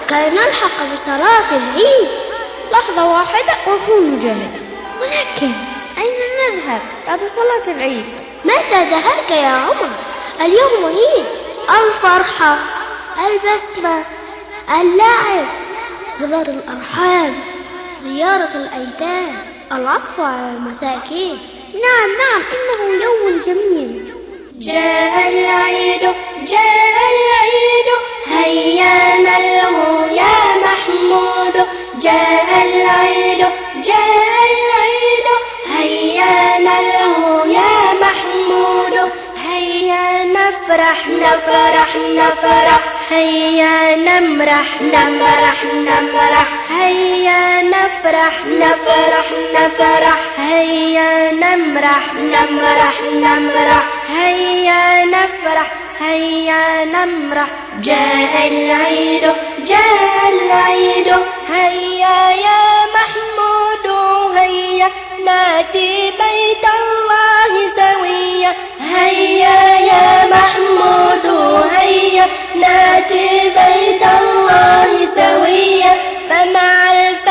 كي نلحق بصلاة العيد. لحظة واحدة وأكون جاهز. ولكن أين نذهب بعد صلاة العيد؟ متى دهاك يا عمر؟ اليوم عيد، الفرحة، البسمة، اللعب، صلة الأرحام، زيارة الأيتام، العطف على المساكين. نعم إنه يوم جميل. جاء العيد جاء العيد هيا نلهو يا محمود. جاء العيد جاء العيد هيا نلهو يا محمود. هيا نفرح نفرح نفرح هيا نمرح نمرح نمرح هيا نفرح نفرح نفرح هيا نمرح نمرح نمرح هيا نفرح هيا نمرح. جاء العيد جاء العيد هيا يا محمود هيا ناتي بيت الله سويا. هيا يا محمود هيا ناتي بيت الله سويا. فمع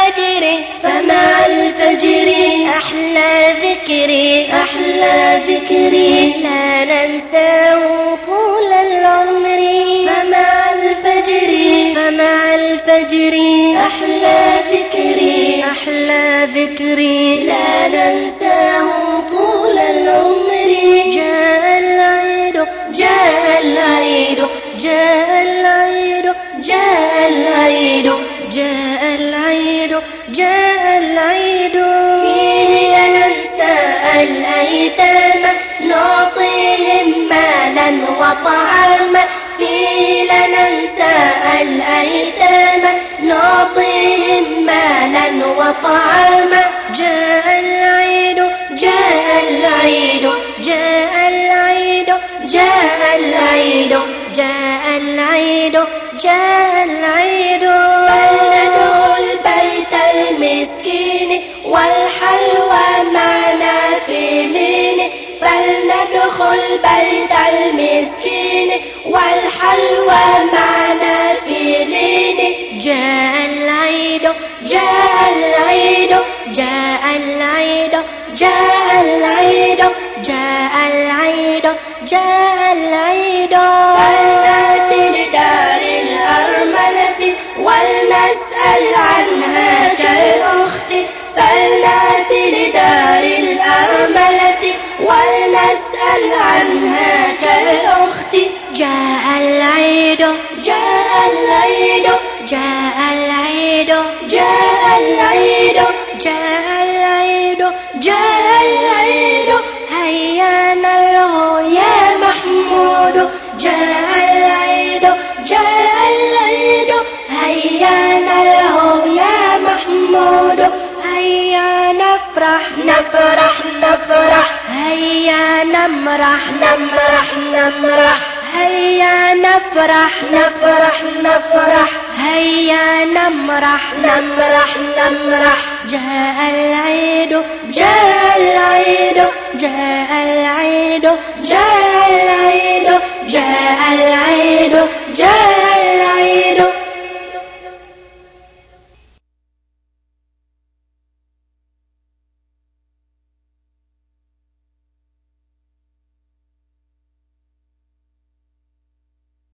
الفجر أحلى ذكري أحلى ذكري لا ننساه طول العمر. فمع الفجر أحلى ذكري أحلى ذكري لا ننساه طول العمر. جاء العيد جاء العيد جاء العيد جاء العيد جاء العيد جاء العيد. فيه ننسى الأيتام نعطيهم مالا وطعاما. فيه لننسى الأيتام نعطيهم مالا وطعاما. جاء العيد جاء العيد جاء العيد جاء العيد جاء العيد جاء العيد. فلندخل بيت المسكين والحلوى معنا في لين. فلندخل بيت المسكين والحلوى معنا في لين. جاء العيد جاء العيد جاء العيد جاء العيد جاء العيد جاء العيد. فلنأتي لدار الأرملة ولنسأل عنها كالأخت. فلنأتي لدار الأرملة ولنسأل عنها كالأخت. جاء العيد جاء العيد جاء العيد جاء العيد جاء العيد جاء العيد هيا نلهو يا محمود. جاء العيد جاء العيد هيا نلهو يا محمود. هيا نفرح نفرح نفرح هيا نمرح نمرح نمرح هيا نفرح نفرح نفرح هيا نمرح نمرح نمرح. جاء العيد جاء العيد جاء العيد جاء العيد جاء